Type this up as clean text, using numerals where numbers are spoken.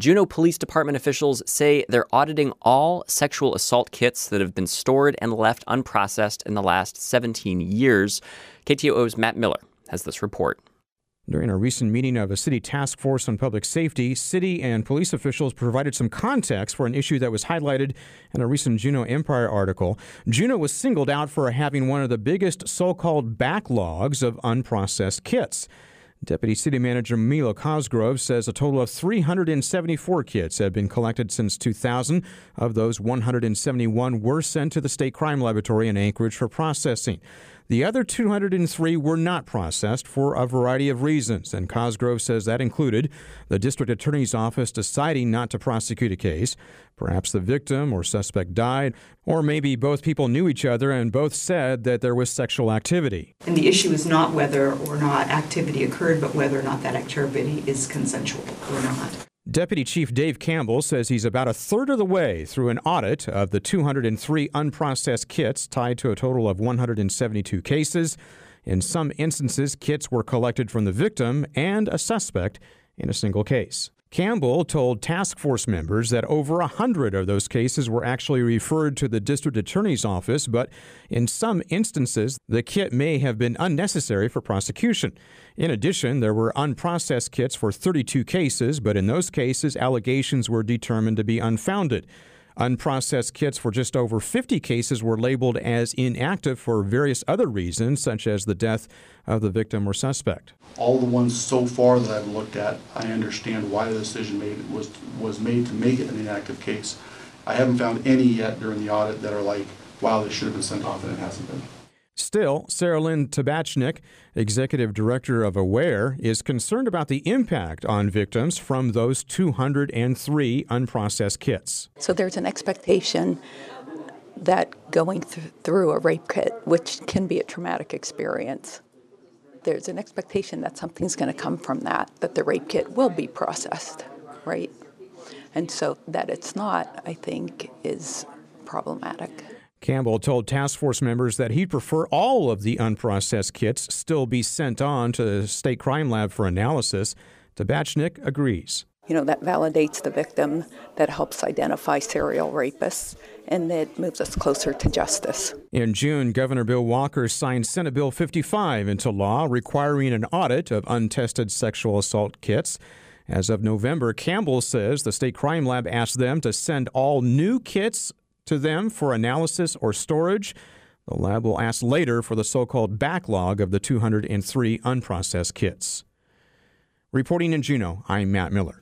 Juneau Police Department officials say they're auditing all sexual assault kits that have been stored and left unprocessed in the last 17 years. KTOO's Matt Miller has this report. During a recent meeting of a city task force on public safety, city and police officials provided some context for an issue that was highlighted in a recent Juneau Empire article. Juneau was singled out for having one of the biggest so-called backlogs of unprocessed kits. Deputy City Manager Mila Cosgrove says a total of 374 kits have been collected since 2000. Of those, 171 were sent to the State Crime Laboratory in Anchorage for processing. The other 203 were not processed for a variety of reasons, and Cosgrove says that included the district attorney's office deciding not to prosecute a case. Perhaps the victim or suspect died, or maybe both people knew each other and both said that there was sexual activity. And the issue is not whether or not activity occurred, but whether or not that activity is consensual or not. Deputy Chief Dave Campbell says he's about a third of the way through an audit of the 203 unprocessed kits tied to a total of 172 cases. In some instances, kits were collected from the victim and a suspect in a single case. Campbell told task force members that over 100 of those cases were actually referred to the district attorney's office, but in some instances, the kit may have been unnecessary for prosecution. In addition, there were unprocessed kits for 32 cases, but in those cases, allegations were determined to be unfounded. Unprocessed kits for just over 50 cases were labeled as inactive for various other reasons, such as the death of the victim or suspect. All the ones so far that I've looked at, I understand why the decision was made to make it an inactive case. I haven't found any yet during the audit that are like, wow, this should have been sent off and it hasn't been. Still, Sarah Lynn Tabachnik, executive director of AWARE, is concerned about the impact on victims from those 203 unprocessed kits. So there's an expectation that going through a rape kit, which can be a traumatic experience, there's an expectation that something's going to come from that the rape kit will be processed, right? And so that it's not, I think, is problematic. Campbell told task force members that he'd prefer all of the unprocessed kits still be sent on to the State Crime Lab for analysis. Tabachnik agrees. You know, that validates the victim, that helps identify serial rapists, and that moves us closer to justice. In June, Governor Bill Walker signed Senate Bill 55 into law, requiring an audit of untested sexual assault kits. As of November, Campbell says the State Crime Lab asked them to send all new kits to them for analysis or storage. The lab will ask later for the so-called backlog of the 203 unprocessed kits. Reporting in Juneau, I'm Matt Miller.